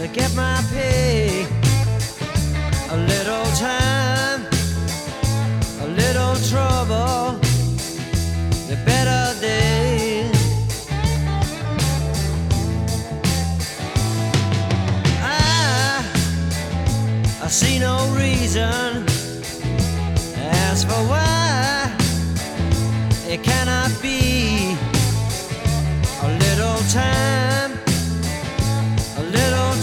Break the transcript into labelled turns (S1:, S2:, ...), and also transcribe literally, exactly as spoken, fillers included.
S1: to get my pay. A little time, a little trouble, the better days. I, I see no reason as for why it cannot be.